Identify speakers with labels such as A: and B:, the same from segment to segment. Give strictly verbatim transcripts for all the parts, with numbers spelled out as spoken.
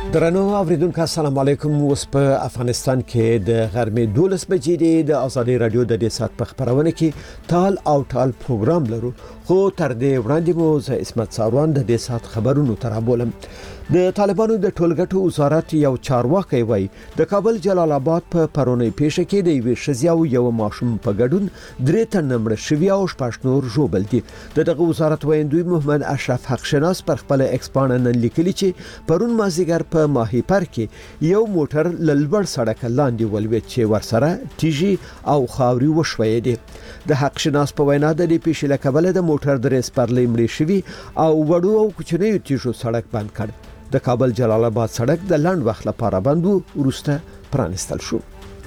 A: درنو اوریدونکو السلام علیکم. اوس په افغانستان کې د غرمې دولس بجې دی. د ازادي رادیو د دې سات په خبرونه کې تال او ټال پروګرام لرو، خو تر دې وړاندې مو زه اسمت ساروان د دې سات خبرونو ترابولم. د طالبانو د ټولګټو وزارت یو چارواکي وای د کابل جلال آباد په پرونی پیښه کې د یو شزیاو یو ماشوم په ګډون درې تن مړ شوی او شپږ نور ژوبل دي. دغه وزارت وایندوی محمد اشرف حق شناس پر خپل ایکسپانن لیکلی چې پرون مازیګر په ماهی پر کې یو موټر للبړ سړک لاندې ولوي چې ورسره تیجی او خاوري وشوي دي. د حق شناس په وینا د دې پیښې لکبل د موټر درې سپرلې مړ شوی او وړو او کوچنیو تیجو سړک بند کړ. د کابل جلال آباد سړک د لاند وخت لپاره بند و، وروسته پرانستل شو.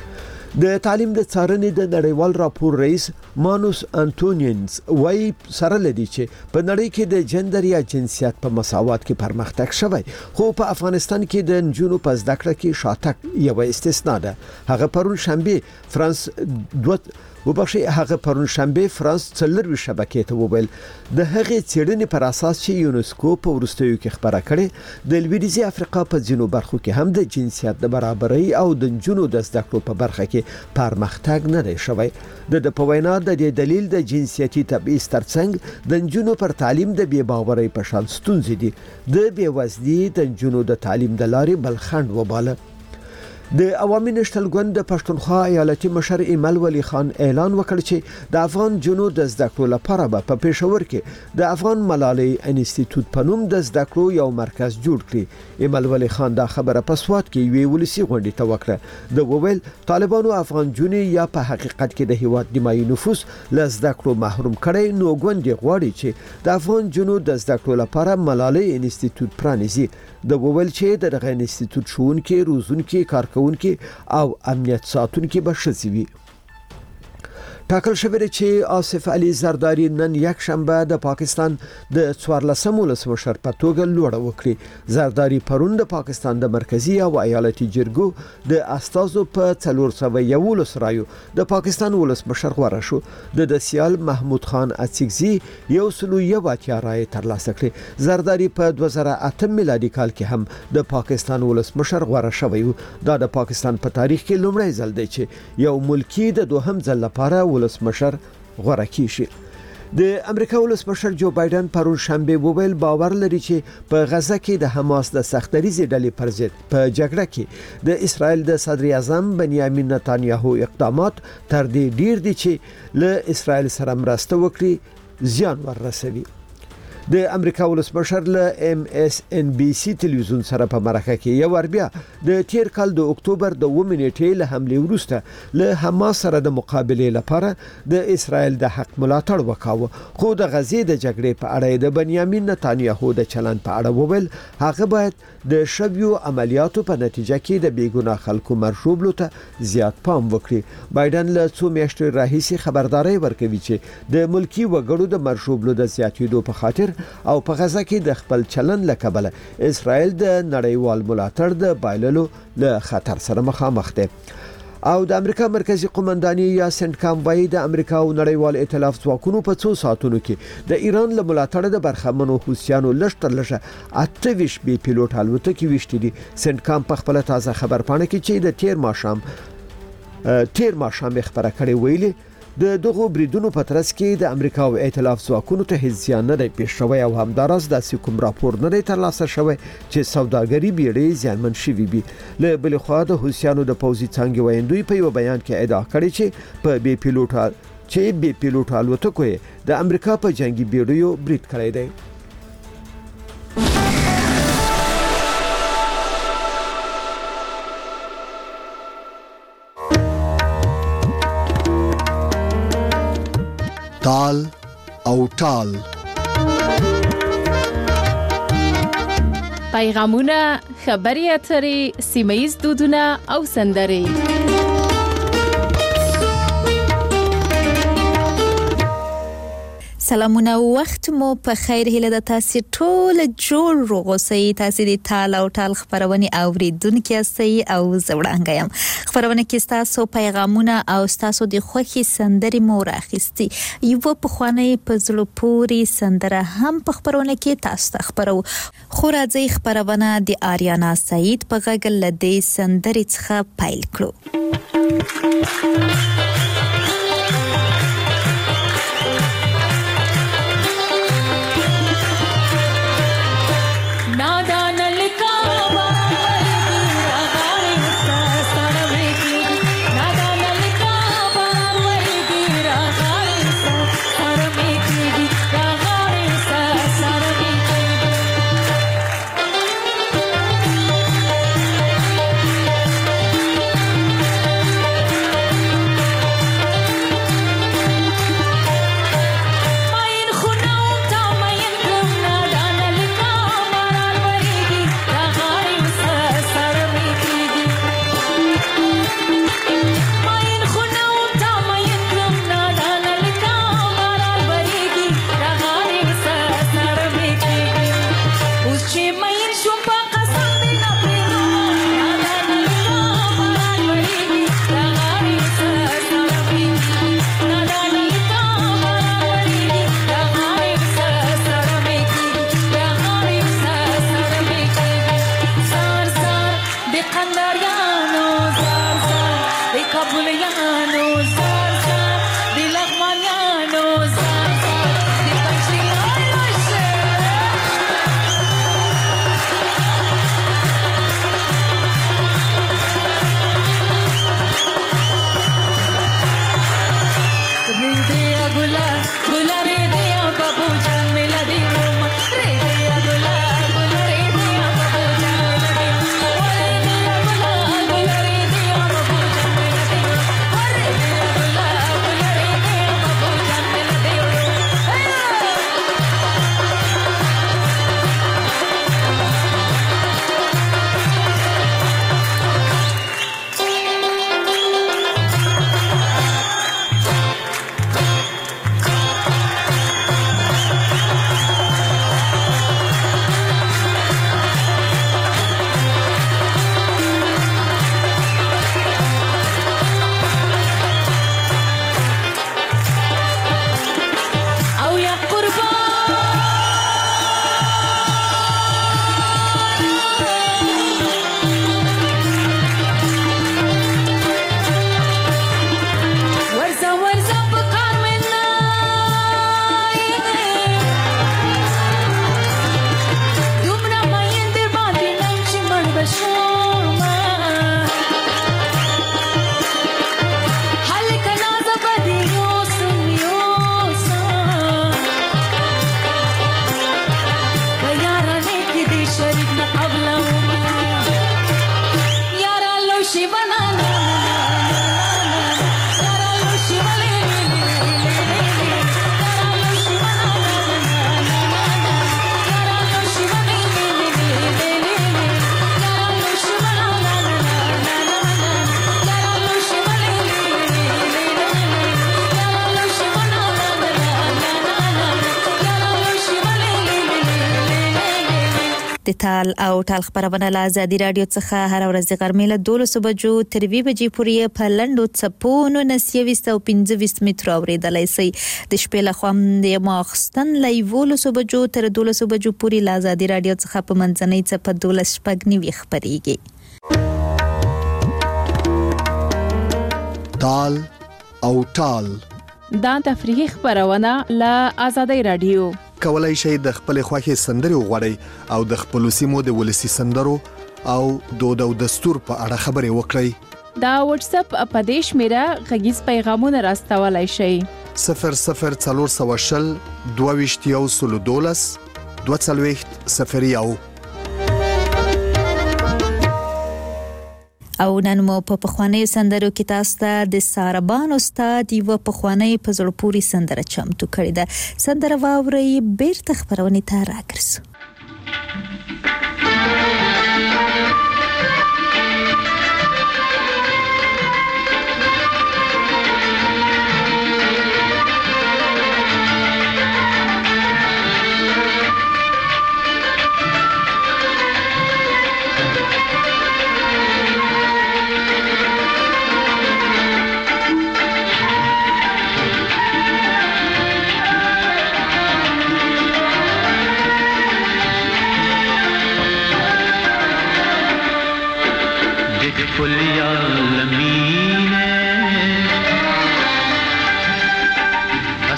A: د تعلیم د څارنې د نړیوال راپور رئیس مانوس انټونینز وایي سره لدی چې په نړۍ کې د جندر یا جنسیت په مساوات کې پرمختګ شوی، خو په افغانستان کې د نجونو په زده کړه کې شاتګ یو استثناء ده. هغه پرون شنبه فرانس دوت وبخښي هغه پرون شنبه فرانس څلروي شبکې ته وویل د هغه چیرنې پر اساس چې یونسکو په ورستیو کې خبره کړې د لویدیځي افریقا په ځینو برخو کې هم د جنسیت د برابرۍ او د جنونو د زده کړو په برخه کې پرمختګ نه دی شوی. د د پوینا د دې دلیل د جنسیتي تبعیض ترڅنګ د جنونو پر تعلیم د بې باورۍ په شان ستونزې دي. د بې وزلي د جنونو د تعلیم د لارې بلخند وباله. د عوامي نشتل ګوند د پښتونخوا ایالتي مشر ایمل ولی خان اعلان وکړ چې د افغان جنو د زده کړو لپاره به په پېښور کې د افغان ملالۍ انسټیټیوټ په نوم د زده کړو یو مرکز جوړ کړي. ایمل ولی خان دا خبره په سوات کې وی ولسی غونډې ته وکړه. د وویل طالبانو افغان جنو یا په حقیقت کې د هیواد نیمایي نفوس له زده کړو محروم کړي، نو ګوند غواړي چې د افغان جنو د زده کړو لپاره ملالۍ انسټیټیوټ پرانیزي. د وویل چې د دغه انسټیټیوټ شونکي روزونکي کارکونکي او امنیت ساتونکي به شزوي. ټاکل شوی چې آصف علي زرداری نن یک شنبه د پاکستان د څوارلسم ولسمشر په توګه لوړه وکړي. زرداری پرون د پاکستان د مرکزی او ایالتي جرګو د استازو په څلور سوه یولس رایو د پاکستان ولسمشر غوړه شو. د دسیال محمود خان اڅکزي یو سلو یو اتیا رای ترلاسه کړې. زرداری په دوه زره اته میلادي کال کې هم د پاکستان ولسمشر غوړه شوی و. دا د پاکستان په تاریخ کې لومړی ځل دی چې یو ملکی د دوهم ځل لپاره ولسمشر غوړه کیږي. د امریکا ولسمشر جو بایدن پرون شنبه وویل باور لري چې په غزه کې د حماس د سختریزي ډلې پر ضد په جګړه کې د اسرائیل د صدر اعظم بنیامین نتانیاهو اقدامات تر دې ډیر دي چې له اسرائیل سره مرسته وکړي زیان ورسوي. د امریکا ولسمشر له ام اس ان بي سي ټلویزیون سره په مرکه کې یو وربیا د تیر کال د اکتوبر د اووه نیټې له حمله وروسته له حماس سره د مقابله لپاره د اسرائیل د حق ملاتړ وکاوه، خو د غزې د جګړې په اړه د بنیامین نتانیاهو د چلن په اړه وویل هغه باید د شویو عملیاتو په نتیجه کې د بیګناه خلکو مرشوبلو ته زیات پام وکړي. بایدن له څو میاشتو راهیسې خبرداري ورکوي چې د ملکی وګړو د مرشوبلو د زیاتېدو په خاطر او په غزه کې د خپل چلن لکبله اسرائیل د نړیوال ملاتړ د بایللو له خطر سره مخامخ دی. او د امریکا مرکزی قومنداني یا سنټکام وایي د امریکا او نړیوال ائتلاف ځواکونو په څو ساعتونو کې د ایران له ملاتړ د برخمنو حوثیانو لشتر لشه اته ویش بي پیلوټ الوتکې وشتي دي. سنټکام په خپل تازه خبرپاڼه کې چې د تیر ماښام تیر ماښام خبره کړې ویلي د دغه بریدونو په ترڅ کې د امریکا او ائتلاف ځواکونو ته هیڅ زیان نه دی پیښ شوی او همدارس داسې کوم راپور نه دی ترلاسه شوی چې سوداګري بیړۍ زیانمن شوي وي. له بل خوا د حوثیانو د پوځي څانګې وایندوی په یو بیان کې ادعا کړې چې په بي پیلوټ چې بي پیلوټ الوتکو د امریکا په جنگي بیړیو برید کړی دی.
B: تال او ټال
C: پیغامونه، خبري اترې، سیمه‌ییز دودونه او سندرې.
D: سلامونه وخت مو په خیر هیله د تاسو ټول جوړ روغوسئ. تاسو د تال او ټال خبرونه اوریدونکو یاستئ او زوړانګ یم. خبرونه کې تاسو پیغامونه او تاسو د خوښي سندري مو راخستي. یو په خوانه په زلو پوری سندره هم په خبرونه کې تاسو خبرو. خو راځي خبرونه د آریانا سعید په غږ لدی سندري څخه پیل کړو. د تال او ټال خبرونه له آزادي رادیو څخه هر ورځ غرمې له دولس بجو تر وی بجې پورې په لندو چپونو نسیويست او پنځه متر اوریدلای شي. د شپې له خوا د ماخستن لایولس بجو تر دولس بجو پورې له آزادي رادیو څخه په منځنۍ چپ دولس شپږ نیوي خبريږي.
B: تال او ټال
C: دا تفریحي خبرونه له آزادي رادیو.
B: کولای شئ د خپل خوښي سندري وغوړئ او د خپل سیمو د ولسی سندرو او دود او دستور په اړه خبري وکړئ.
C: دا واتس اپ په دیش میرا غږیز پیغامونه راستولای شئ.
B: صفر صفر څلور سوه شل دوه ویشت یو سلو دولس دوه څلوېښت صفر یو.
D: او نن مو په پخواني سندرو کې تاسو ته د ساربان استاد یو پخواني په زړه پوری سندره چمتو کړی ده. سندره واوري بیرته خبرونه ته راګرځو.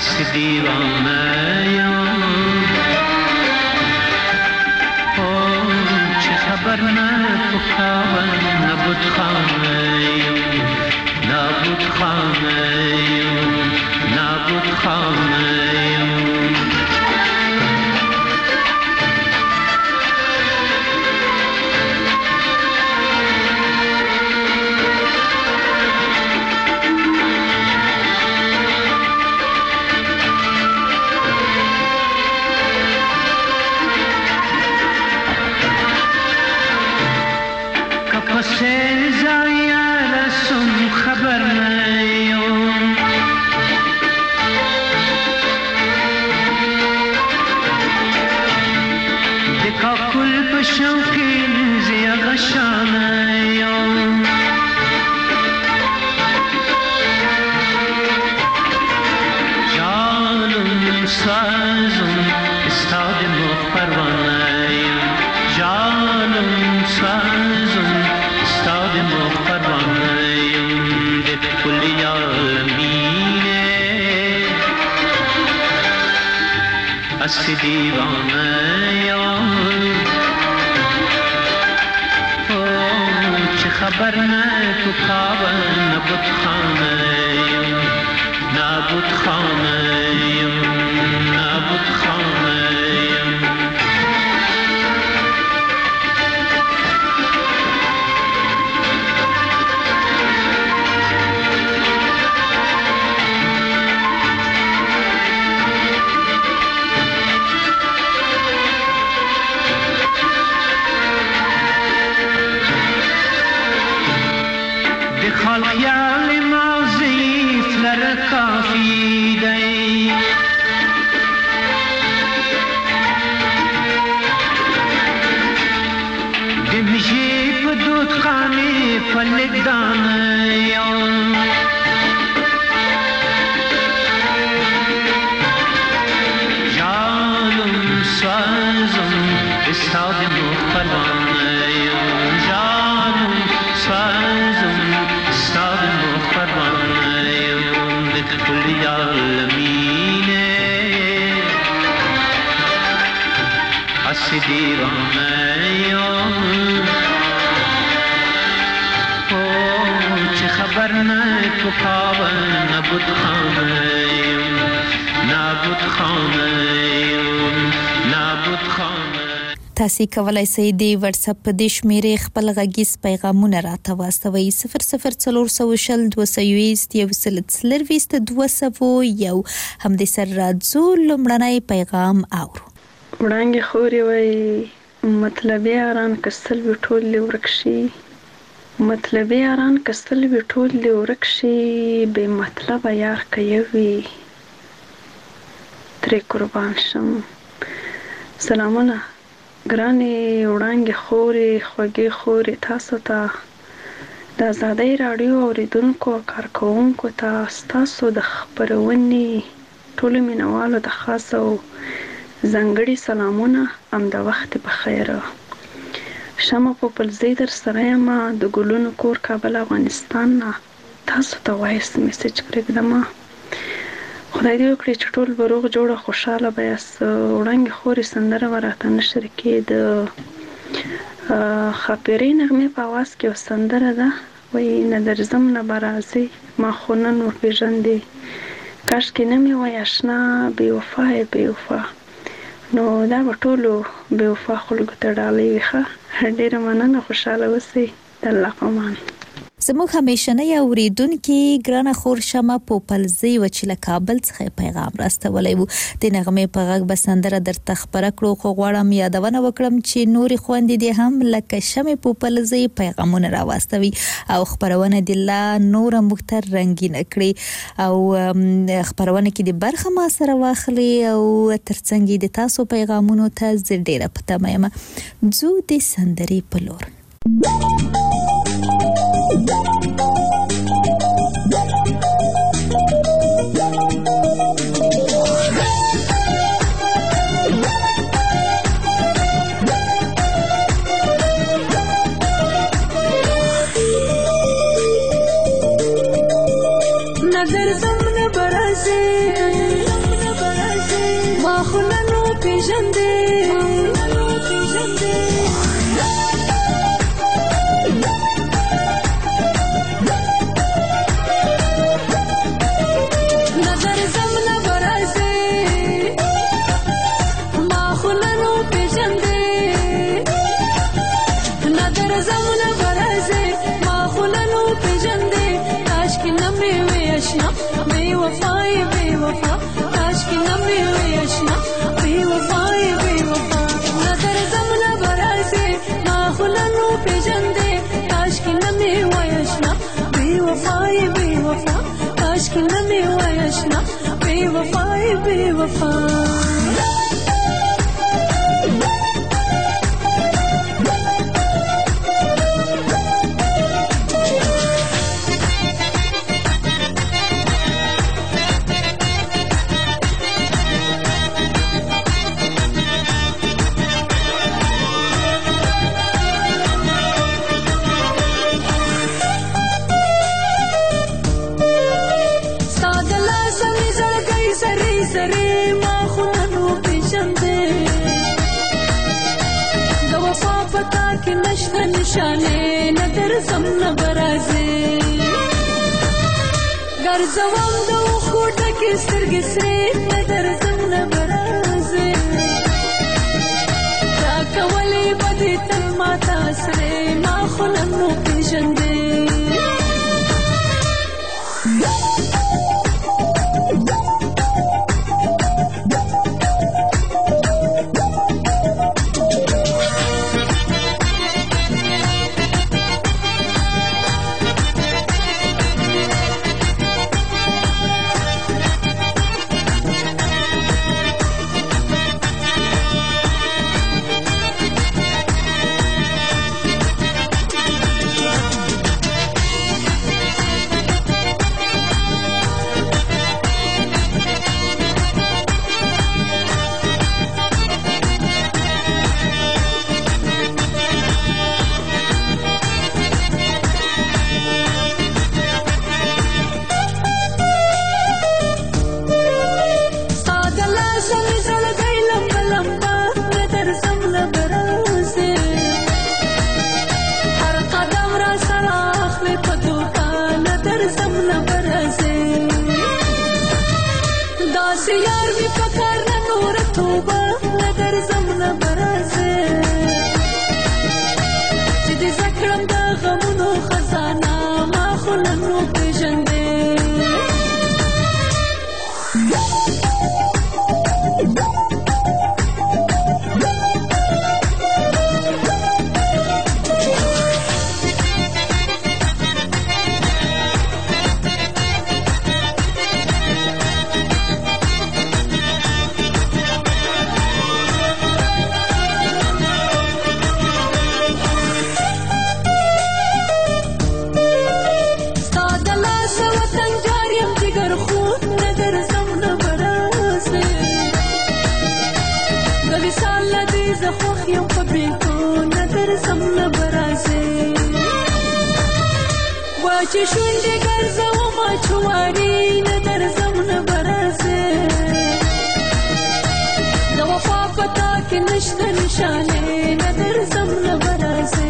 E: از دیوانه چه خبر نفکاون نبود خانه نبود خانه نبود خانه دیوانه چه خبر نه تو کابه نبود خانه نبود خانه نبود خانه خیال ماضی فلر کافی دی دمشی پدود خانی فلک دانه جانم سازم استاد مخبرانه جانم سازم كل عالمين حسديرانه چه خبر نه تو کابه نبود خانه نبود خانه نبود خانه
D: تاسو کولای شئ د واتس اپ د شمیرې خپل غږیز پیغامونه راته واستوي صفر صفر څلور سوه شل دوه سوه یویست یو سل څلرویشت دوه سوه یو هم د سر راځو لمړنی پیغام اورو
F: وړاندې خوري وای مطلبي اران کسل وټول لورکشي مطلبي اران کسل وټول لورکشي به مطلب یار کوي تر قربان شم سلامونه ګرانې وړاندې خوري خوږې خوري تاسو ته د آزادۍ راډیو اوریدونکو کارکوونکو ته ستاسو د خپرونې ټولو مینوالو د خاص او ځانګړي سلامونه همدا وخت بخیر شمه په پلزی در سره یم د ګلونو کور کابل افغانستان نه تاسو ته وایس میسج پرېږدم خدای دې وکړي چې ټول به روغ جوړه خوشحاله به یاست وړاندې خورې سندره به راته نشر کړي د ښاپیرۍ نغمې په اواز کې یو سندره ده وایي نه درځم نه به راځې ما خو نن وپېژندې کاشکې نه مې وایي اشنا بې وفا یې بې وفا نو دا به ټولو بې وفا خلکو ته ډالۍ وي ښه ډېره مننه خوشحاله اوسئ د الله په امان
D: زموږ همیشنی اوریدونکي ګرانه خور شمه په پلزی و چې له کابل څخه پیغام راستولی وو د نغمې په غږ به سندره درته خپره کړو خو غواړم یادونه وکړم چې نورې خویندې دې هم لکه شمې په پلزی پیغامونه راواستوي او خپرونه د لا نور مختر رنگینه کړي او خپرونه کې د برخه ما سره واخلي او ترڅنګ د تاسو پیغامونو ته زه ډیره په تمه یم ځو د سندرې په لور
G: نظر زمن برازي ما خو ننو پیژندې ننو پیژندې نظر زمنا برازې ما خو ننو پیژندې نظر زمنا برازې ما خو ننو پیژندې کاش کې نه مې وې اشنا بې وفای بې وفا کاش کې نه مې وې اشنا بې وفای بې وفا نظر زمنا برازې ما خو ننو پیژندې کاش کې نه مې وې اشنا بې وفای بې وفا کاش کې نه مې وې اشنا بې وفای بې وفا نشانه ندر زمنا برازه ګرځوم د خوټه کې سترګې سرې ندر زمنا برازه تا کولې بده تل ماته سره ما خو ننو پیژندې چې شونډې ګرځوم چواري ندر زمنا برازه د وفا پتا کې نشته نشانه ندر زمنا برازه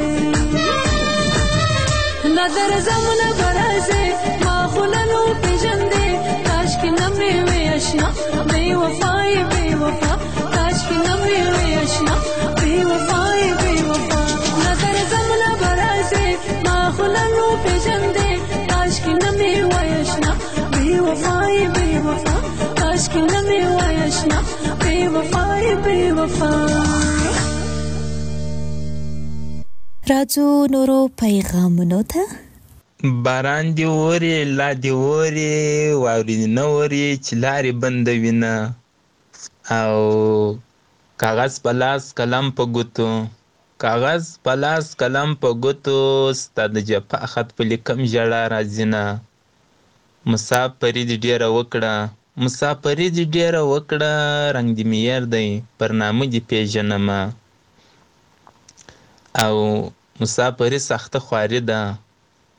G: ندر زمنا برازه ما خو ننو پیژندې کاش کې نه مې وې اشنا بې وفای بې وفا کاش کې نه مې وې اشنا بې وفای بې وفا ندر زمنا برازه ما خو ننو پیژندې کاش کې نه مې وې اشنا بې وفای بې وفا کاش کې نه مې وې اشنا بې وفای بې وفا
D: راځو نورو پیغامونو ته
H: باران دی وری لا دی وری واوري نه وری چې لارې بندوینه او کاغذ پلاس قلم په ګوتو کاغذ پلاس قلم په ګوتو ستا د جفا خط په لیکم ژړا راځي نه مسافري دې ډېره وکړه مسافري دې ډېره وکړه رنګ دې مې یار دی پر نامه دې پېژنمه او مسافري سخته خواري ده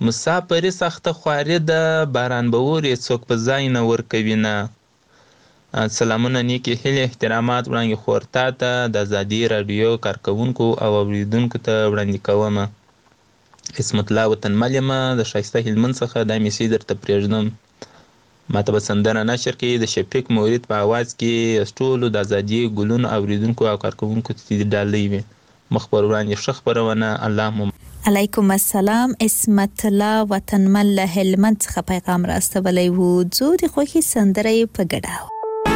H: مسافري سخته خواري ده باران به اوري څوک په ځای نه ورکوي نه سلامونه نیکی هیلې احترامات وړاندې خور تا ته د ازادي راډیو کارکوونکو او اوریدونکو ته وړاندې کومه اسمت الله وطنمل یم د ښایسته هلمند څخه دا میسج درته پرېږدم ماته به سندره نشر کې د شفیق مورید په اواز کې ټولو د ازادي ګلونو اوریدونکو او کارکوونکو ته ډالۍ وي مخ پر وړاندې ښه خپرونه الله مو
D: علیکم السلام اسمت الله وطنمل له هلمند څخه پیغام راستولی و زه د خوښي سندره یې په ګډه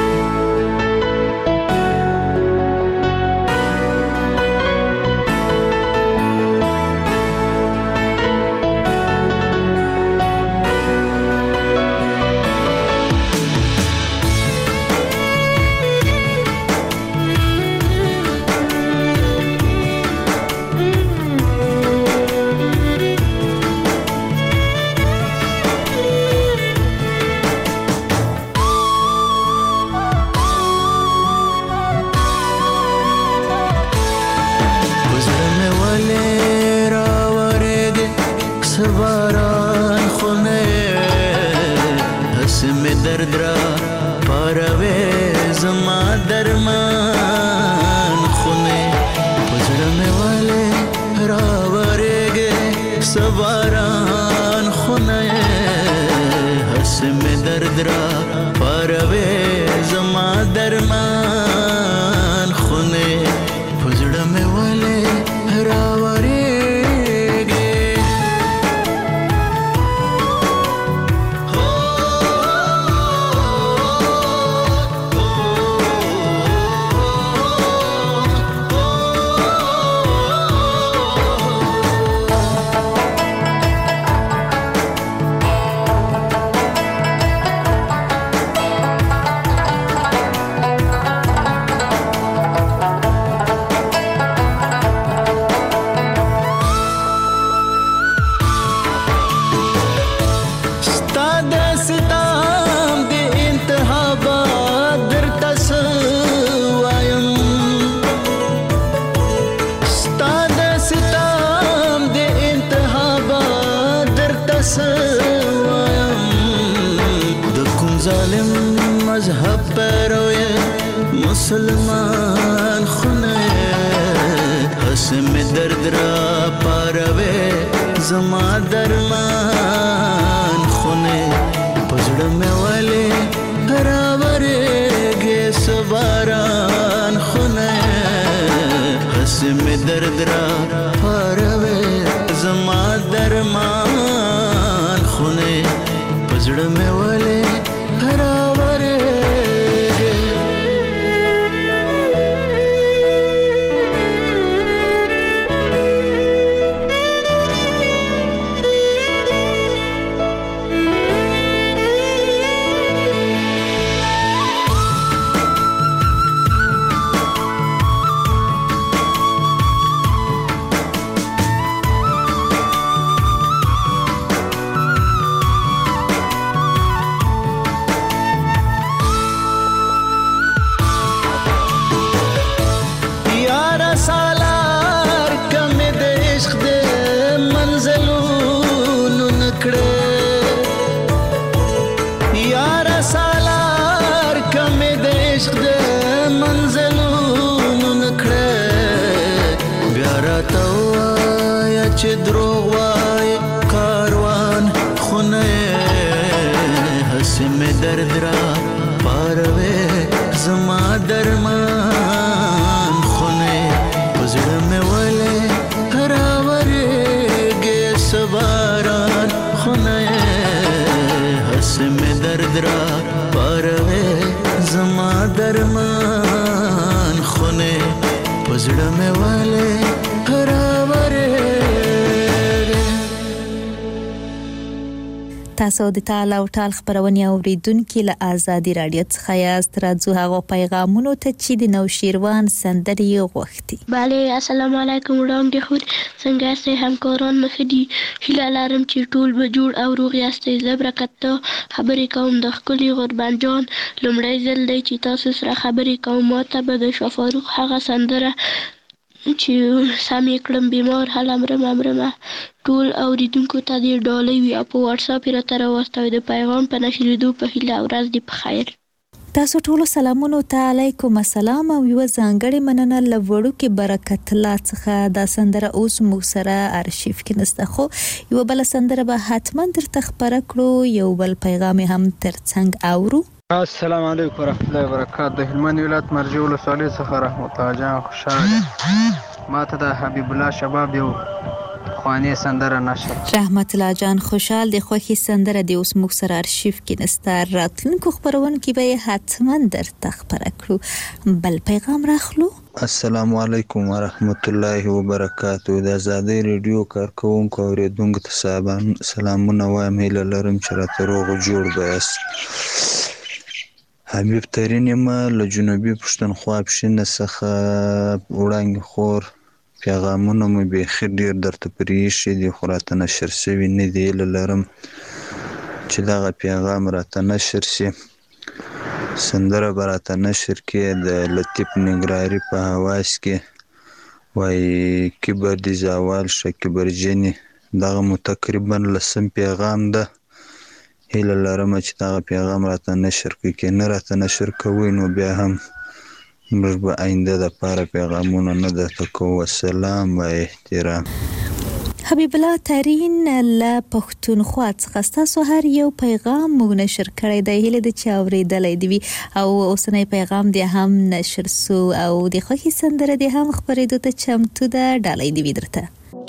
E: مسلمان خونه حسم درد را پاروي زما درمان خونه پزړه مې والي راورېږي سباران خونه حسم درد را پاروي زما درمان خونه پزړه مې والي چې دروغ وای کاروان خونه حسم درد را پاروي زما درمان خونه پزړه مې ولې راورېږي سباران خونه حسم درد را پاروي زما درمان خونه پزړه مې ولې
D: تاسو د تعال او ټال خبرونه اوریدونکو له ازادي رادیو څخه یاست راځو هغه پیغامونو ته چې د نوشیروان سندري غوښتي.
I: bale السلام علیکم وړاندې خو څنګه سه همکاران مخدي هیله لرم چې ټول به جوړ او روغ یاستئ. زبرکته خبرې کوم د خپلې قربان جان لمړی ځل دی چې تاسو سره خبرې کوم. ماته به د شفاروق هغه سندره چې سمې کړم بیمار هله مرمه مرمه ټول اوریدونکو ته دې ډالۍ وي او په واتساپ یې راته راواستوئ. د پیغام په نشرېدو په هیله ورځ دې په خیر.
D: تاسو ټول سلامونه علیکم السلام او یو ځانګړي مننه لوړو کې برکت الله څخه دا سندره اوس موږ سره ارشیف کې نسته خو یو بل سندره به حتما درته خبره کړو یو بل پیغام هم ترڅنګ اورو.
J: السلام علیکم ورحمۃ اللہ وبرکاتہ. د هلمند ولایت مرجع ولسوالۍ څخه رحمت الله جان خوشاله ماته د حبیب الله شباب یو خواني سندره نشر.
D: رحمت الله جان خوشحال د خوخي سندره د اوس موږ سره ارشیف کې نسته راتلونکو خبرونه کې به حتما درته خبره کړو. بل پیغام راخلو.
K: السلام علیکم ورحمت الله وبرکاتہ. د آزادۍ ریډیو کارکونکو اوریدونکو ته صاحبان سلامونه وایم. هیله لرم چې راته روغ جوړ بیاست. حبیب ترین ما له جنوبي پښتونخوا پښینه څخه وړاندې خور پیغامونه مې بیخي ډېر درته پرېښي دي خو راته نشر شوي نه دي. هیله لرم چې دغه پیغام راته نشر شي. سندره به راته نشر کې د لطیف نګراري په حواس کې وایي کبر دې زوال شه کبرجنې. دغه مو تقریبا لسم پیغام ده. هیله لرم چې دغه پیغام راته نشر کړي. که نه راته نشر کوئ نو بیا هم موږ به آینده دپاره پیغامونه نه درته کوو. سلام و احترام.
D: حبیب الله ترین له پښتونخوا څخه ستاسو هر یو پیغام موږ نشر کړی دی. هیله ده چې اورېدلی دې وي او اوسنی پیغام دې هم نشر سو او د خوښې سندره دې هم خپرېدو ته چمتو ده. ډالۍ دې وي درته.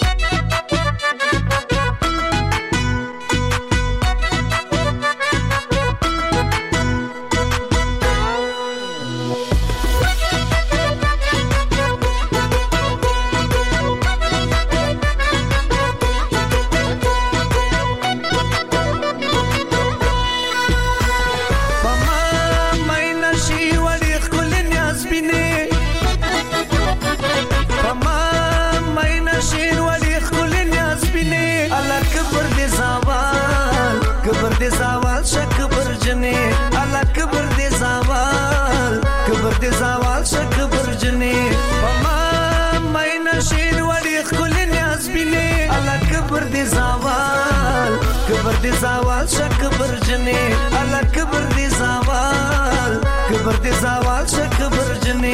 L: دي زوال شک برجنی الله کبر دي زوال کبر دي زوال شک برجنی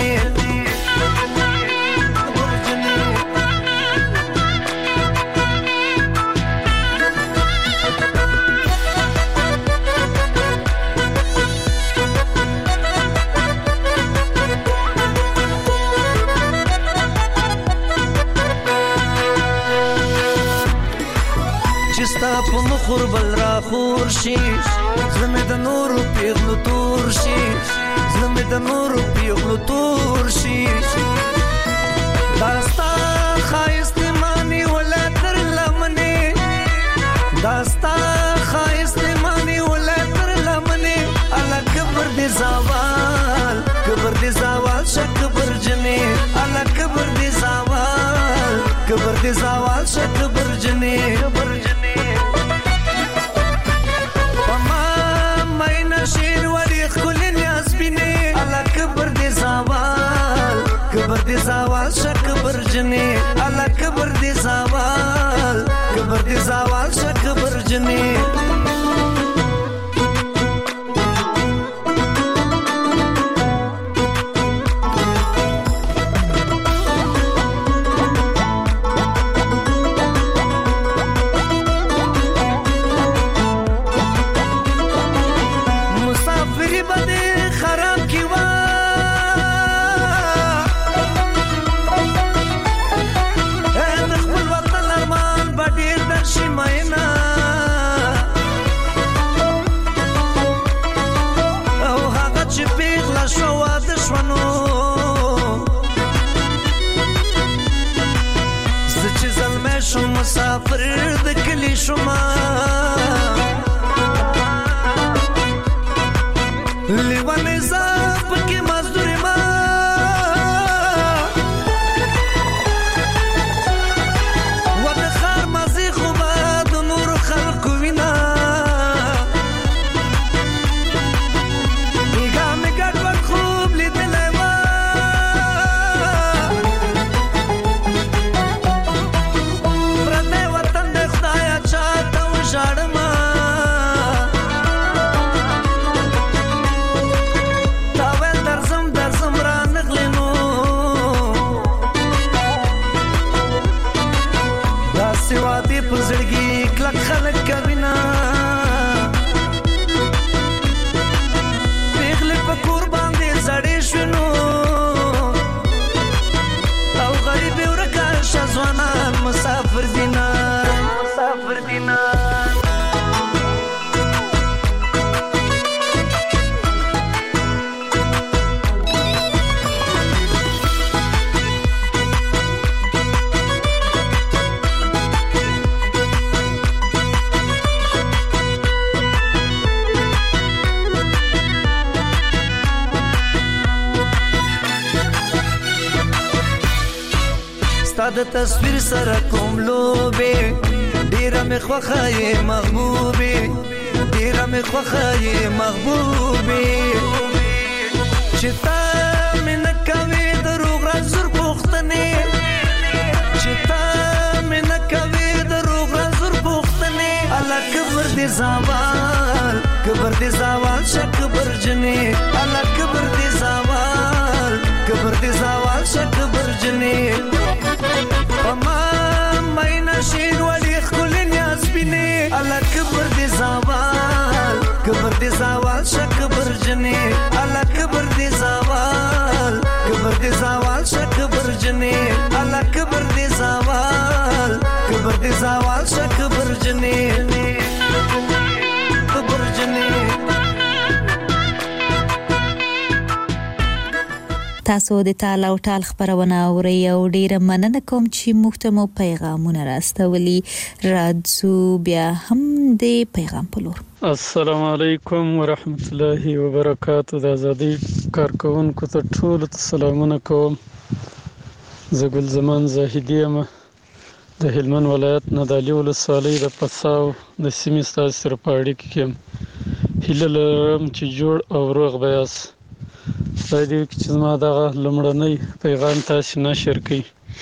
L: په مخور بل را خور شي زلمه د نور پیغلو تور شي زلمه د نور پیغلو تور شي داستا خایست مانی ولا تر لمنه داستا خایست مانی ولا تر لمنه الله کبر دي زوال کبر دي زوال شک برجنه الله کبر دي زوال کبر دي زوال شک برجنه برجنه شیر وری خل نیاز بینه الله کبر دی زوال کبر دی زوال شک برجنه الله کبر دی زوال کبر دی زوال شک برجنه مسافر د کلی شما لیوانه زاپ کې مزدور ما ود خار مزي خو باد نور خلق وینا ایګه مې ګډ ور خوب لیدلې ما د تصویر سره کوم لوبه ډیره مې خوښه یې محبوبې ډیره مې خوښه یې محبوبې چې تا مې نه کوې دروغ رازور پوښتنې چې تا مې نه کوې دروغ رازور پوښتنې الله کبر دې زوال کبر دې زوال شه کبر جنې الله کبر دې زوال کبر دې زوال شه کبر جنې پما ماینا شین ولی خل نیاز بینه الله کبر دې زوال کبر دې زوال شه کبر جنې الله کبر دې زوال کبر دې زوال شه کبر جنې الله کبر دې زوال کبر دې زوال شه کبر جنې کبر جنې
D: تاسو د تال او ټال خبرونه اورئ او ډیره مننه کوم چې موږ ته مو پیغامونه راستولي راځو بیا هم د پیغام په لور.
M: السلام علیکم ورحمت الله وبرکاتو. د ازادي کارکونکو ته ټول سلامونه کوم. زه ګل زمان زاهدی یم د هلمند ولایت نادعلي ولسوالۍ د پساو د سیمې ستاسو سره په اړیکه کې یم. هیله لرم چې جوړ او روغ به یاست. خدای دې وکړي چې زما دغه لومړنی پیغام تاسو نشر کړئ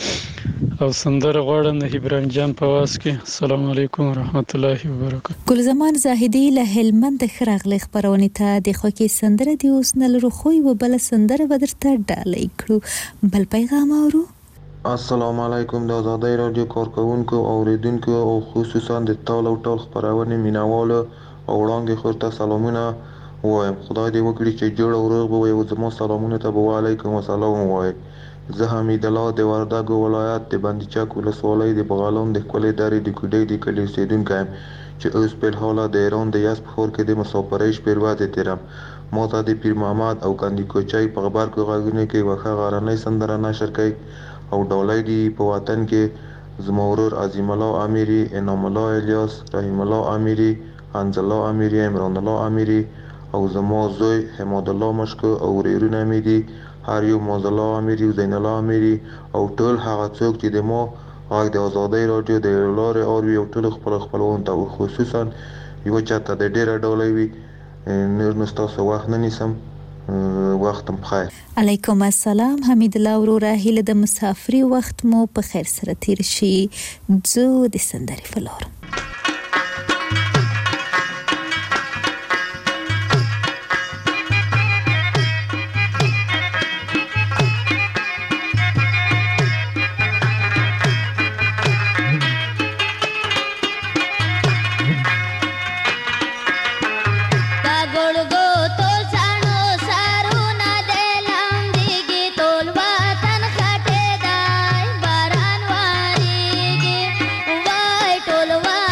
M: او سندره غواړم د ابراهیم جان په واس کې. السلام علیکم ورحمت الله وبرکاتو.
D: ګل زمان زاهدی له هلمند خراغله خبرونه ته د خوکی سندره دی اوس نه لرو خو و بل سندره ودرته ډالۍ کړو. بل پیغام اورو.
N: السلام علیکم د آزادۍ رادیو کارکونکو او اوریدونکو او خصوصا د ټول او ټول خبرونه میناوالو او وړاندې خورته سلامونه وایم. خدای دې وکړي چې جوړ او روغ به وي او زموږ سلامونه ته وعلیکم السلام وایم. زه حمید الله د وردګو ولایت د بندیچک ولسوالۍ د بغلان د کولې درې د کوډې د کلی اوسیدونکی یم چې اوس په حال د ایران د یاس په خور کې د مسافرۍ شپې ورځې تیرم. ما ته د پیر محمد او کندی کوچای په خبر کې غوږونه کې وخه غرانې سندره نشر کړي او ډولۍ دی په وطن کې زما ورور عظیم الله امیری، انعام الله الیاس، رحیم الله امیری، حنظ الله امیری، عمران الله امیری او زما زوی حماد الله مشکو او ورورونه مې دي هر یو موز الله امیری او زین الله امیری او ټول هغه څوک چې د ما غږ د آزادۍ رادیو د لارې اوري او ټول خپل خپلوان ته خصوصا یو چاته د ډیره ډولۍ وي نور نو ستاسو وخت نه نیسم. وختم بخیر.
D: علیکم السلام. حمید الله وروره هیله د مسافري وخت مو په خیر سره تیر شي. زه د سندرې په لور.
O: Tolwa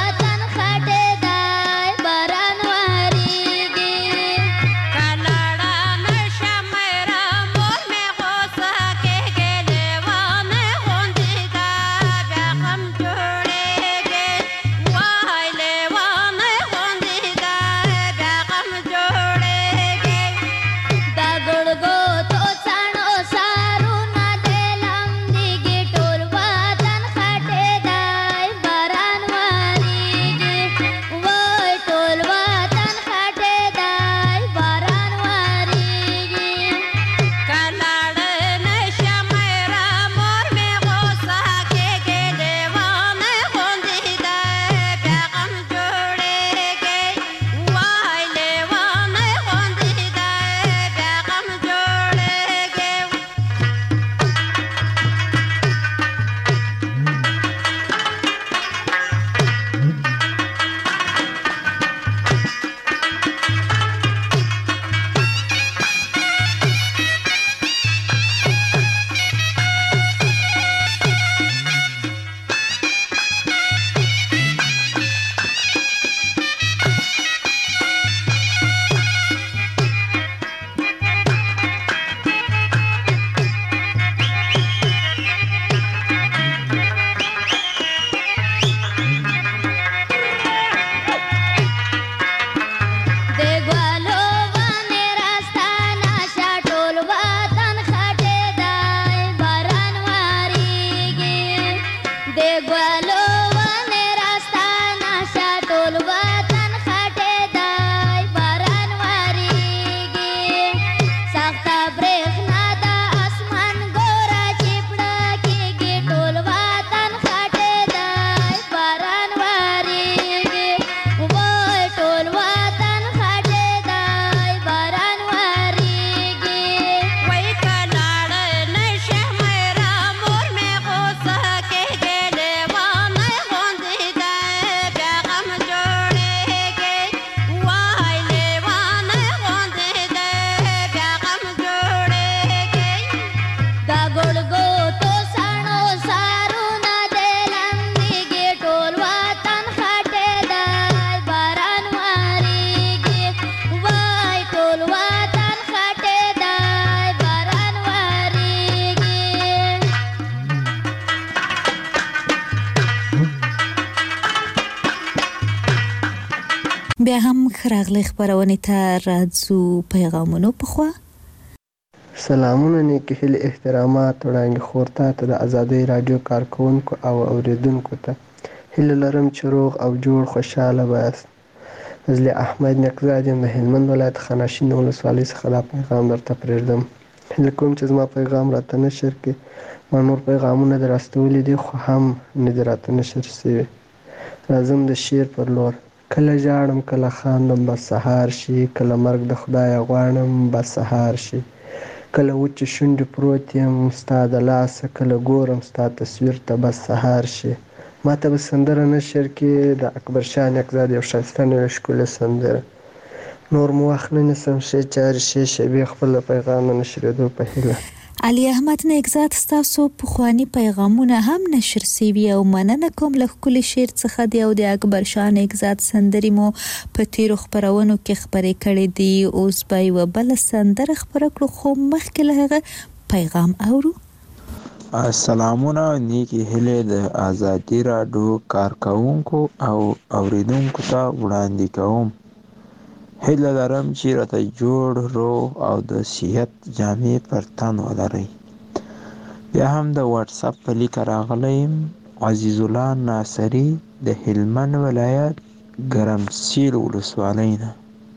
D: بیا هم خراغلی خبرونه ته راځو پیغامونو په خوا.
O: سلامونه نیکی هیله احترامات وړاندې خورتا ته د آزادۍ رادیو کارکونکو او اوریدونکو ته هیله لرم چې روغ او جوړ خوشاله باشئ. فضل احمد نقزاد یم د هلمند ولایت خاناشین ولسوالۍ څخه دا پیغام درته پرېږدم. هیله کوم چې زما پیغام راته نشر کړي. ما نور پیغامونه در استولي دي خو هم نه دي راته نشر شوي. راځم د شعر پر لور. کله ژاړم کله خاندم بس سهار شي، کله مرګ د خدایه غواړم بس سهار شي، کله وچې شونډې پروت یم ستا د لاسه، کله ګورم ستا تصویر ته بس سهار شي. ما ته به سندره نشر کړي د اکبر شاه نقزاد یو ښایسته نوې ښکلې سندره. نور مو وخت نه نیسم، ښې چارې ښې شېبې خپل پیغام نه نشرېدو په هیله.
D: علي احمد نقزاد ستاسو پخواني پیغامونه هم نشر سوي او مننه کوم له ښکلي شعر څخه دی او د اکبر شاه نقزاد سندرې مو په تیرو خپرونو کې خپرې کړې دي. اوس به یوه بله سندره خپره کړو خو مخکې له هغه پیغام اورو.
H: سلامونه نیکی هیله د آزادی راډیو کارکونکو او اوریدونکو ته وړاندې کوم. هیله لرم چې راته جوړ روغ او د صحت جامې پر تن ولرئ. بیا هم د واتس اپ په لیکه راغلی یم. عزیز الله ناصري د هلمند ولایت ګرمسیر ولسوالۍ نه.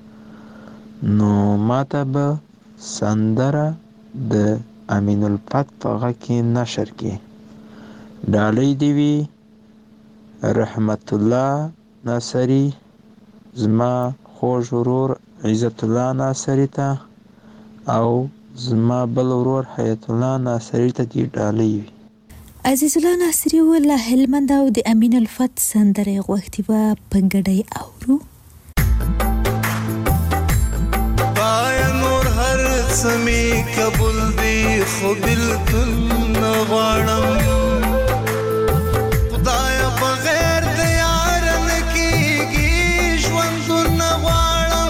H: نو ماته به سندره د امین الفت په غږ کې نشر کړي. ډالۍ دې وي رحمت الله ناصري، زما خوږ ورور عزت الله ناصري ته او زما بل ورور حیات الله ناصري ته دې ډالۍ وي.
D: عزیز الله ناصري له هلمند او د امین الفت سندرې غوښتي به په ګډۍ اورو.
L: بایا نور هر څه مې قبول دی خو بلکل نه غواړم. خدایا بغیر د یار نه کېږي ژوندون نه غواړم.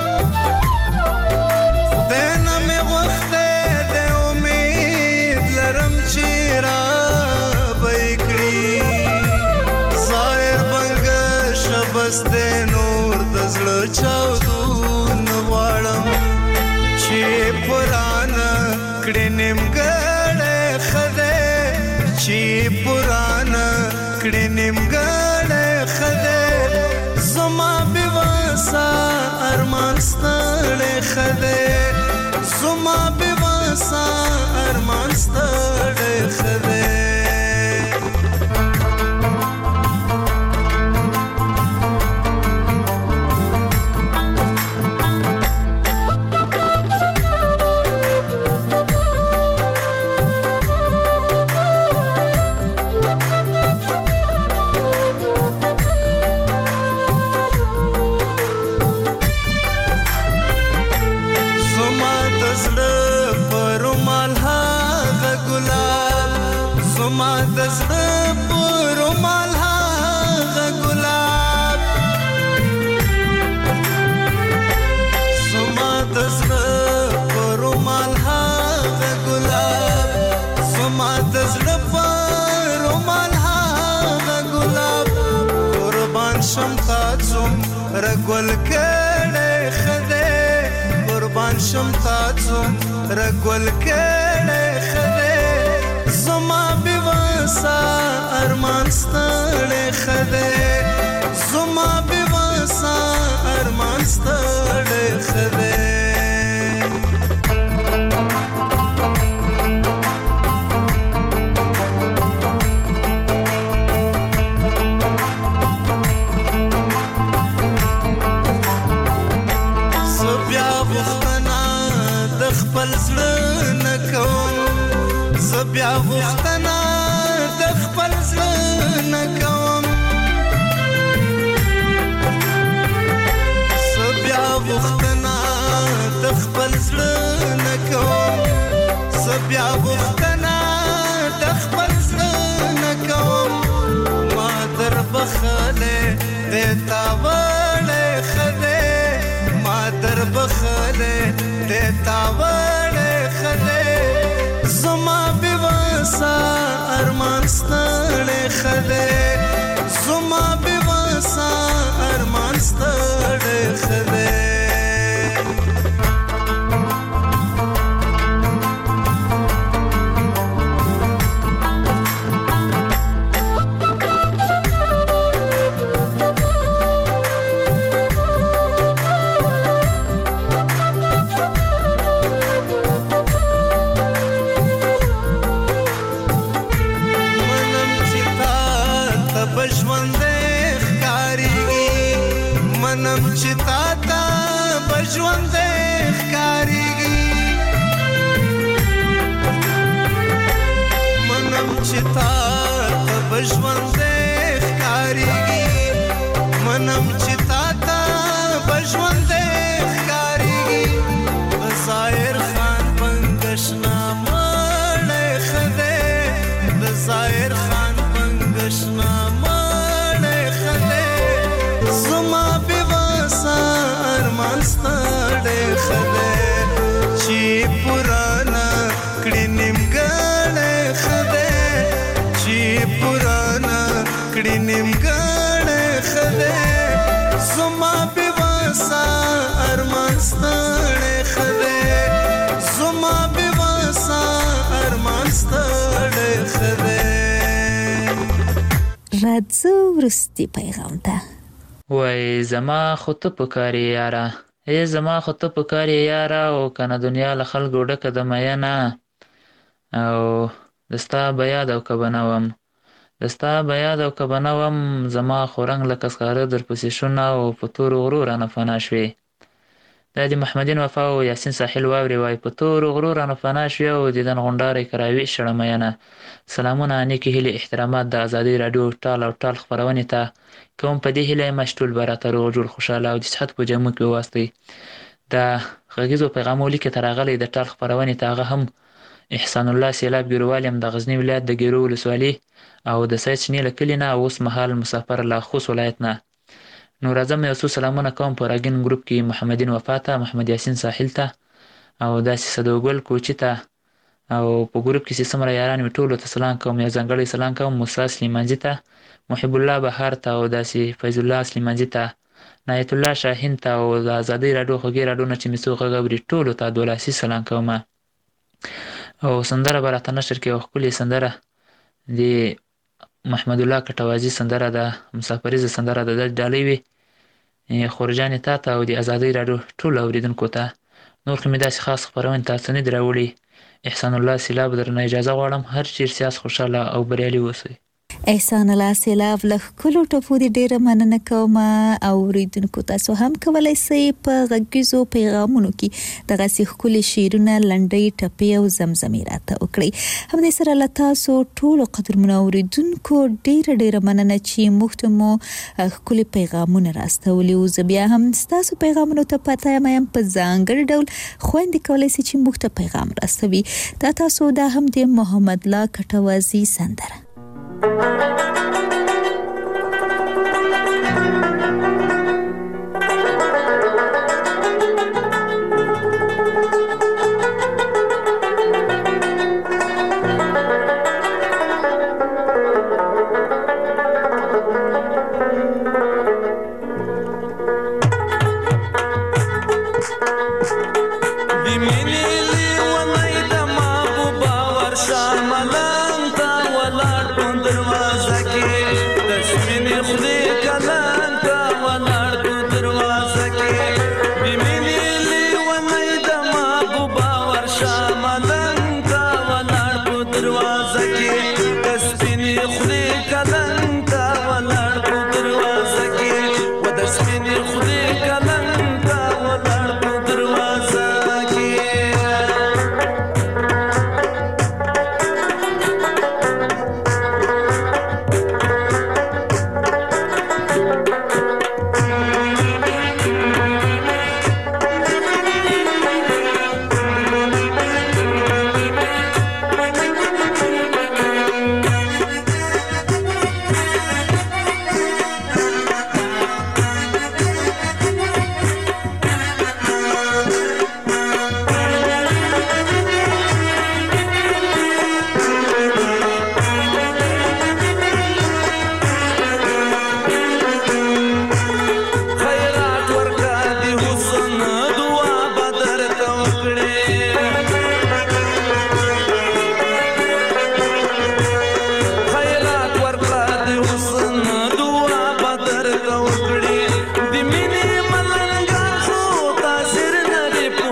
L: خدای نه مې غوښتی دی امید لرم چې رابه یې کړي. ظاهر بنګشه بس دی نور د زړه چاودون نه غواړم. چې پرانه کړې نیمګړی ښه دی، چې پرانه کړې نیمګړی ښه دی. زما بېوسه ارمان ستړی ښه دی، زما بېوسه ارمان ستړی ښه دی. زما د زړه په رومال هغه ګلاب، زما د زړه په رومال هغه ګلاب، زما د زړه په رومال هغه ګلاب. قربان شم تا څومره ګل کړی ښه دی، قربان شم تا څومره ګل کړی ښه دی. زما بېوسه ارمان ستړی ښه دی، زما بېوسه ارمان ستړی ښه دی. زه بیا غوښتنه د خپل زړه نه کوم، زه بیا غوښتنه د خپل زړه نه کوم، زه بیا غوښتنه د خپل زړه نه کوم، زه بیا غوښتنه د خپل زړه نه کوم. ما در بخلې د تا وړې ښه دی، ما در بخلې د تا وړې ښه دی. زما بېوسه ارمان ستړی ښه دی، زما بېوسه بواسا ارمان ستړی خدای
D: راځو وروستي پیغام ته.
P: وای زما خو ته پکارې یاره، ای زما خو ته پکارې یاره، او کنه دنیا له خلکو ډکه د میینه، او د ستا به یاد او که به نه وم، د ستا به یاد او که به نه وم، زما خو رنګ لکه سکاره درپسې شونه او په تورو غرو رانه فنا شوې. دا د محمدین وفا او یاسین ساحل واورې وای په تورو غرو رانه فنا شوې او دیدن غونډارې کراوي شړه میینه. سلامونه، نیکې هیلې، احترامات د ازادۍ راډیو ټال او ټال خپرونې ته کوم. په دې هیله یم چې ټول به راته روغ جوړ خوشحاله او د صحت په جامو کې وواستئ. د غږیزو پیغامو لیکې ته راغلی د ټال خپرونې ته هغه هم احسان الله سیلاب ګیروال یم د غزني ولایت د ګیرو ولسوالي او د سید شنې له کلي نه، اوس مهال مسافر له خوست ولایت نه. نو راځم یو څو سلامونه کوم په راګین ګروپ کې محمدین وفا ته، محمد یاسین ساحل ته، او داسې صدوګل کوچي ته، او په ګروپ کې چې څومره یاران مې ټولو ته سلام کوم. یو ځانګړی سلام کوم موسی سلیمانجي ته، محب الله بهار ته، او داسې فیض الله سلیمانجي ته، نایت الله شاهین ته، او د ازادۍ راډیو خوږې راډیو نه چې مې څو غږ اوري ټولو ته دولاسي سلام کوم. او سندره به راته نشر کې یوه ښکلې سندره د محمد الله کټوازي سندره ده، مسافریزه سندره ده، د ډالۍ وي خورجانې تا ته او د ازادۍ راډیو ټولو اورېدونکو ته. نور خو مې داسې خاص خپرونې ته څه نه دي راوړي. احسان الله سیلاب درنه اجازه غواړم، هر چیرې سیاست خوشحاله او بریالي اوسئ.
D: احسان الله سیلاب له ښکلو ټپو دې ډېره مننه کوم. اورېدونکو تاسو هم کولی شئ په غږیزو پیغامونو کې دغسې ښکلي شعرونه، لنډۍ، ټپې او زمزمې راته وکړئ. همدې سره له تاسو ټولو قدرمنو اورېدونکو ډېره ډېره مننه چې موږ ته مو ښکلي پیغامونه راستولي وو. زه بیا هم ستاسو پیغامونو ته پته یم یم په ځانګړي ډول خویندې کولی شي چې موږ ته پیغام راستوي. دا تاسو دا هم د محمد الله کټوازي سندره.
L: سپینې خولې کلنګ ته ولاړ په دروازه کې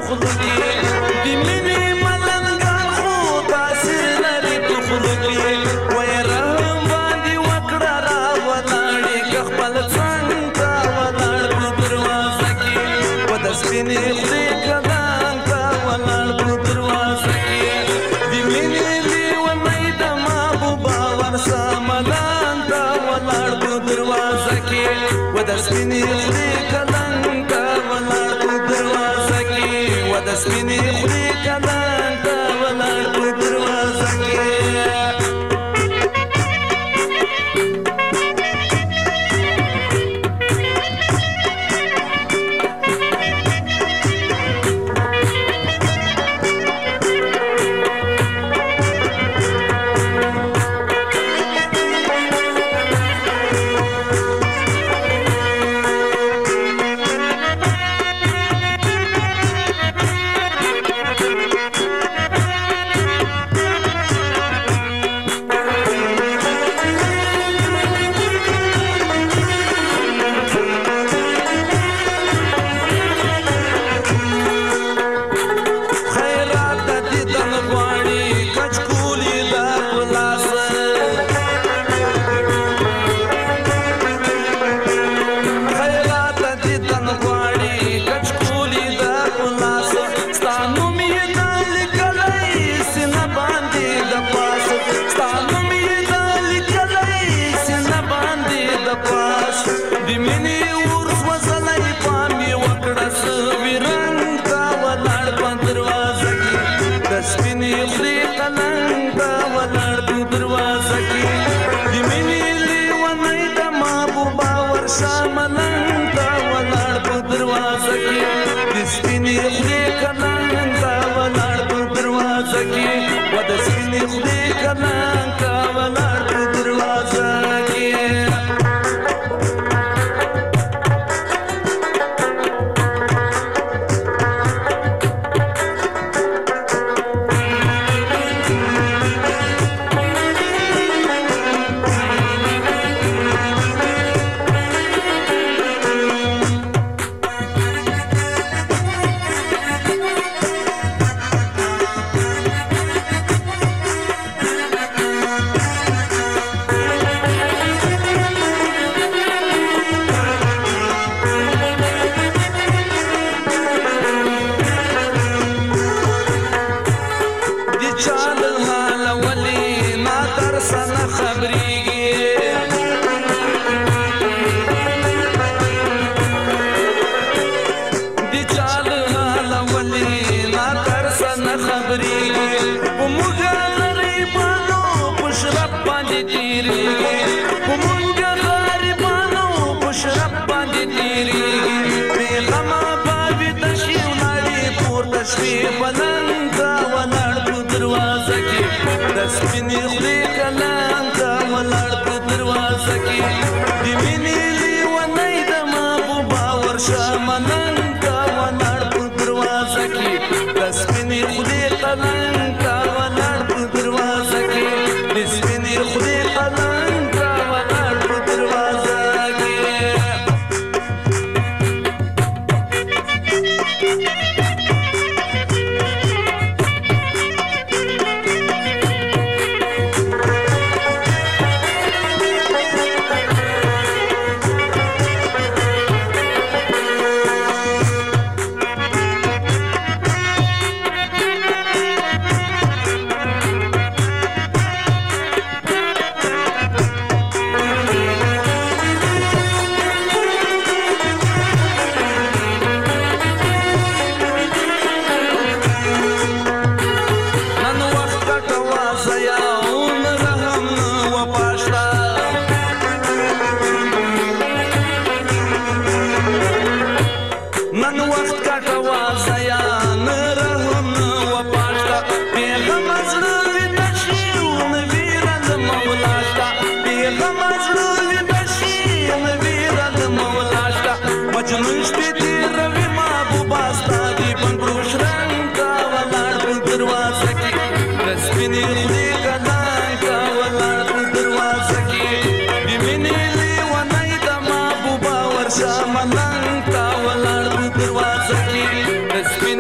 L: خلو کې د مینې ملنګان خو تاثیر لري په خلو کې وایي رحم باندې وکړه را ولاړې که خپل څنګ ته ولاړ په دروازه کې و د سپینې خولې کلام ته ولاړ په دروازه کې د مینې لیونی د محبوبه ورسه ملان ته ولاړ په دروازه کې و د سپینې خولې کلام ته ولاړ په دروازه کې و د سپینې خولې کلام ته ولاړ په دروازه کې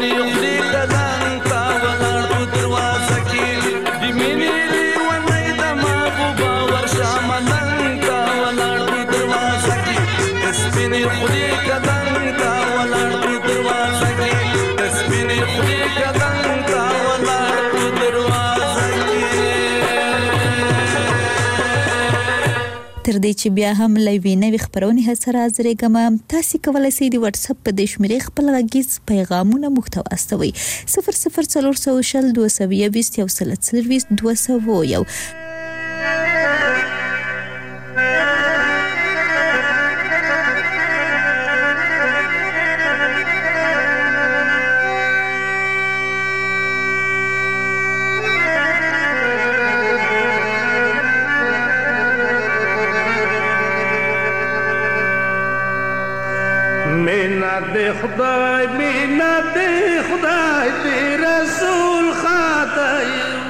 L: سپینې خولې قدم تا ولاړ په دروازه کې د مینې لیونی د محبوبه ورشه ملنګ تا ولاړ په دروازه کې د سپینې خولې قدم تا ولاړ په دروازه کې د سپینې خولې قدم تا ولاړ په دروازه کې.
D: تر دې چې بیا هم لوي نوې خبرونه هڅه راځرېګم تاسو کولای شئ د واتس اپ په د شمیرې خپل غږیز پیغامونه محتوا استوي صفر صفر څلور سوه شل دوه سوه یویشت یو سل څلوېښت دوه سوه یو.
L: دے خدای مینا دے خدای دے رسول خاطر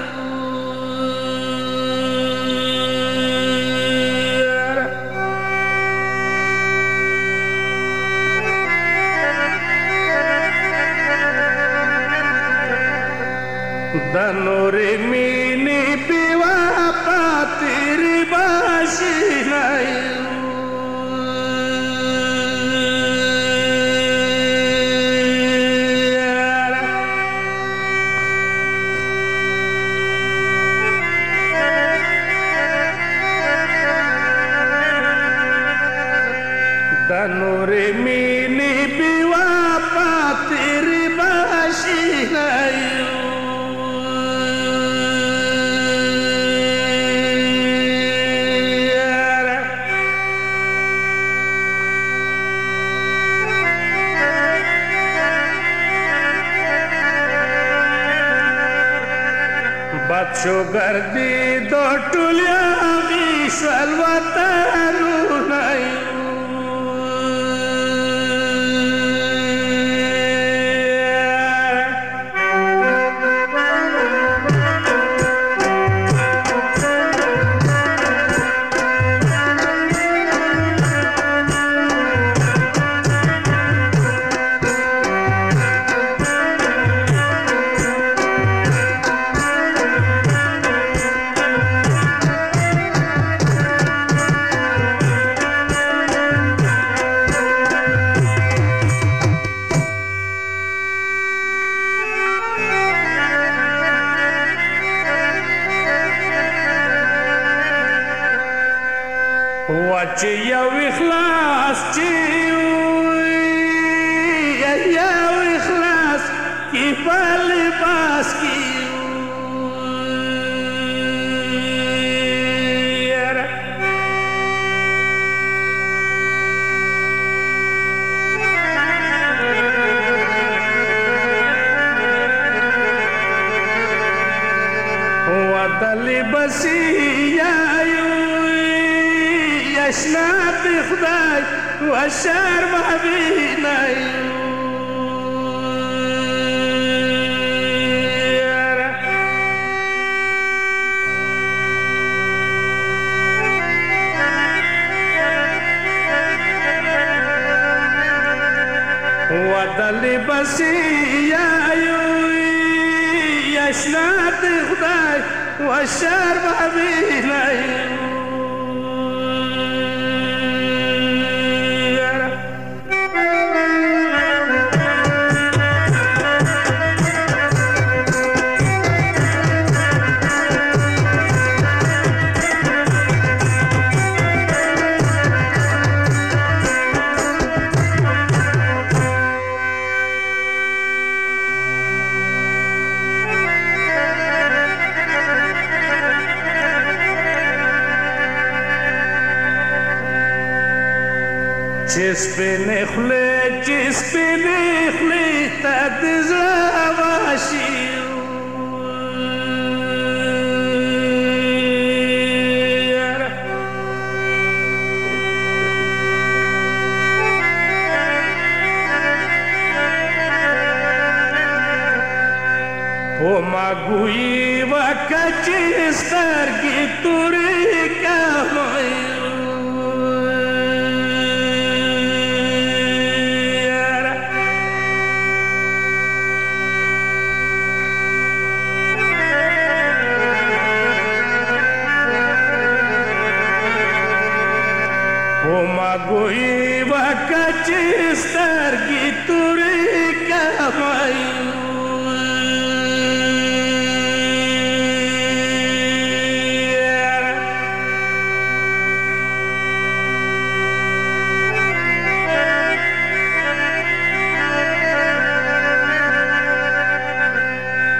L: دنورے مینی بیوا پاتری باشی نائی شوگر دی دو ټولیا ویشل وطنو نایو چې یو اخلاص چې یو اخلاص کې په لباس کې ودلی بسی اشنات خدای و شرم حبینای ودلی بسی اشنات خدای و شرم حبینای چسپنې خولې چسپنې خولې ته د زړه واشي په ماګوي وکه چې سترګې تورې کوي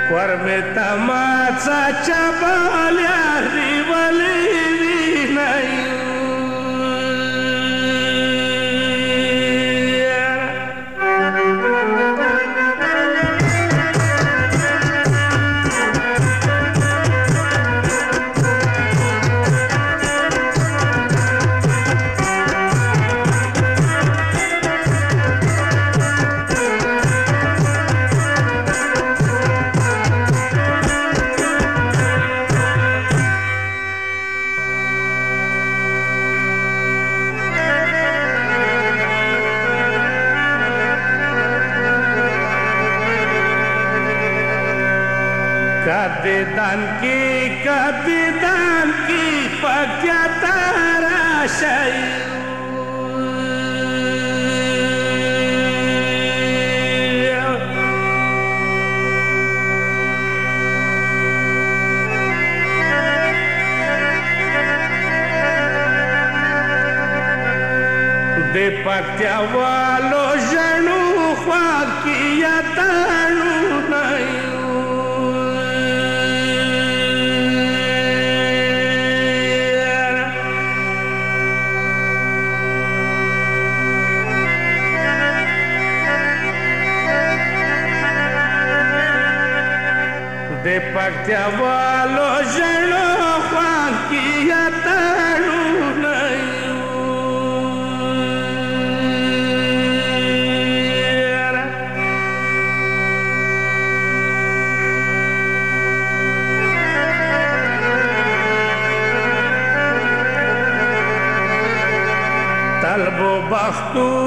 Q: ورمه تماڅه چبال یاري ولې نه कदीदान की कदीदान की पक्या तारा शई दे पक्या वालो जनू ख्वा किया तानू नहीं de pactea valo jano juan kia tanu talbo bakhtu